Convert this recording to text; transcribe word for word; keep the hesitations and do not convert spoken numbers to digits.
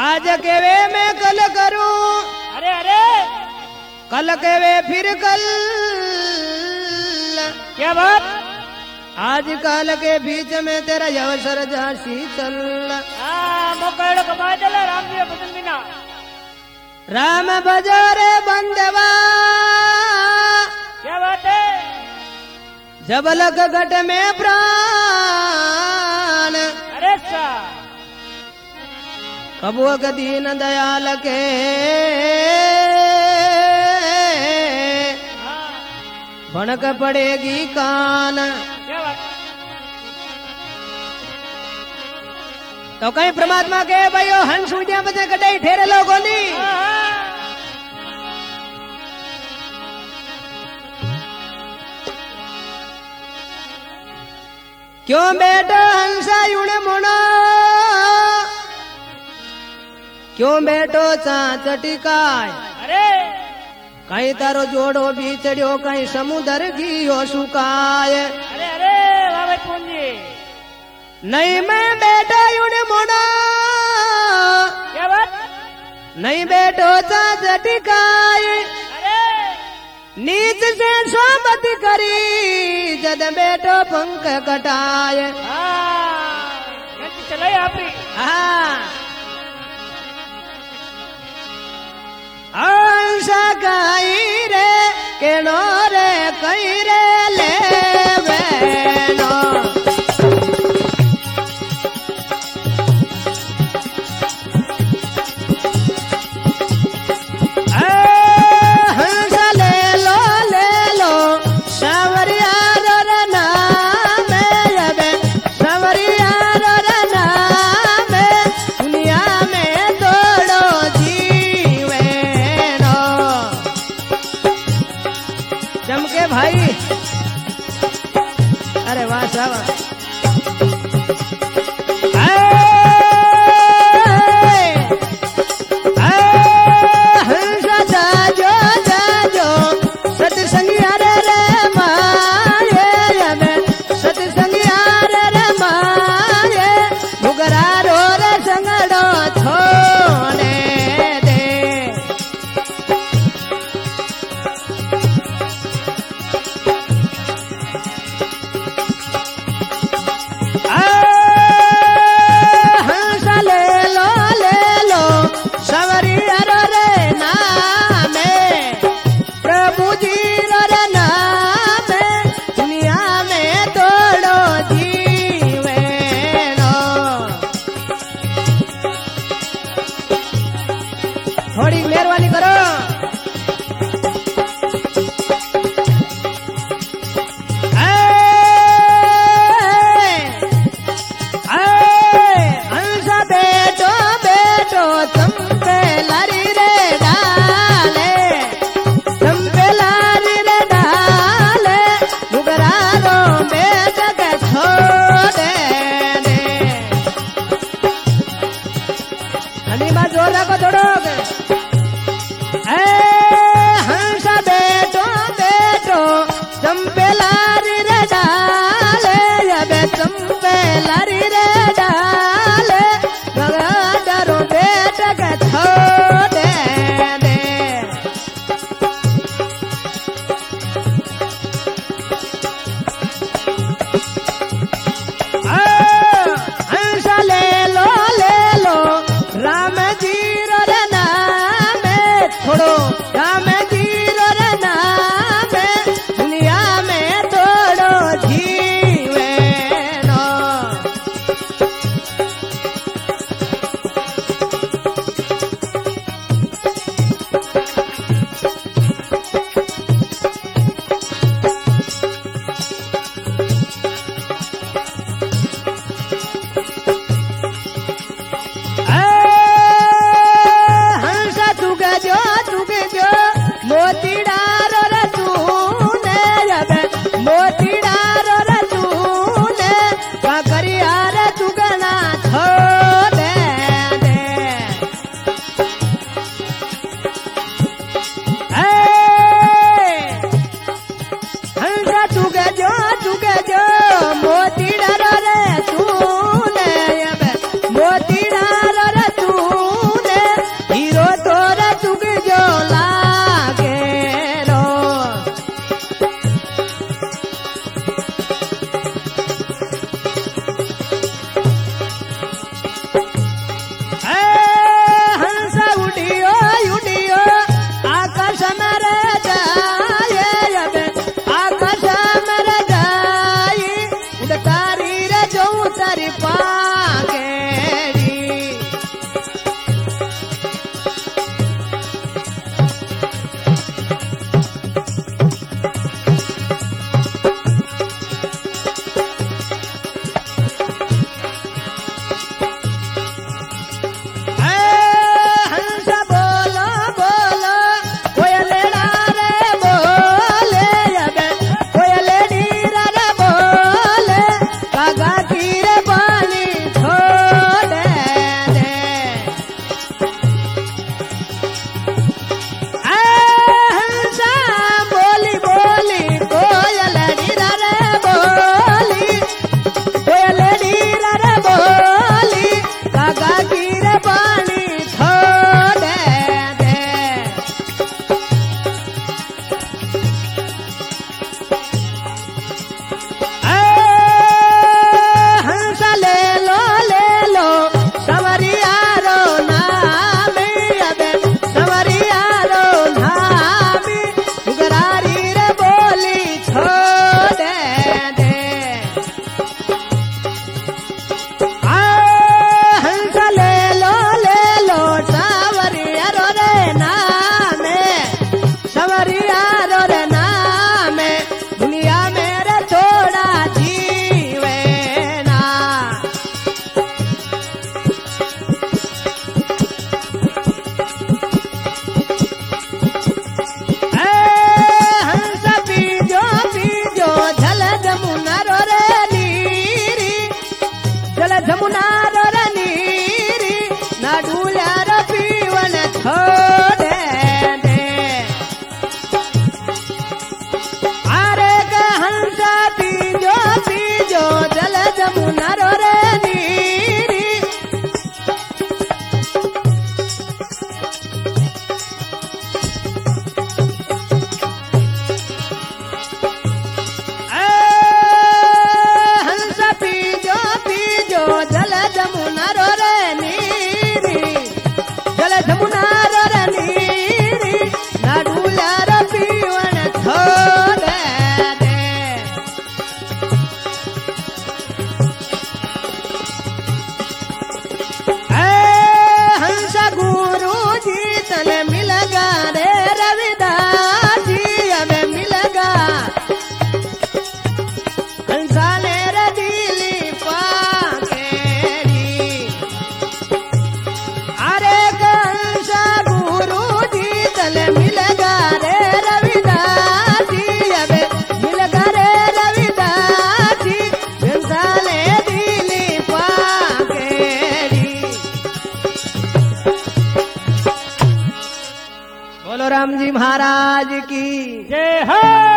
आज के वे मैं कल करूं, अरे अरे कल के वे फिर कल। क्या बात? आज काल के बीच में तेरा अवसर झांसी चल। हाँ मोकड़ कमा चला राम जी भजन बिना। राम बजारे बंदवा, क्या बात है? जब लग घट में प्राण। अरे सा कबो दीन दयाल के हाँ। भनक पड़ेगी कान। क्या बात? तो कहीं परमात्मा के भाइयों हंस उड़िया बजे कटाई ठेरे लोगों ने हाँ, हाँ। क्यों बेटा हंसा यूण मुना, क्यों बेटो चांच टिकाय। अरे कहीं तारो जोड़ो बीचड़ियो, कहीं समुदर गियो सुकाय। अरे अरे बाबा पूंजी। नहीं मैं बेटा यूण मुना, क्या बात? नहीं बेटो चांच टिकाय। अरे नीच से सोबत करी, जद बेटो पंख कटाय। हाँ घंटी चलाई आपरी। हाँ अंसा गाई रे केनो रे कई रे ले बेनो। हंसा ले लो ले लो सावरिया रो नाम है, सावरिया रो नाम है, दुनिया में तोड़ो जीवे नो। जमके भाई, अरे वाह साहब। आ राम जी महाराज की जय हो।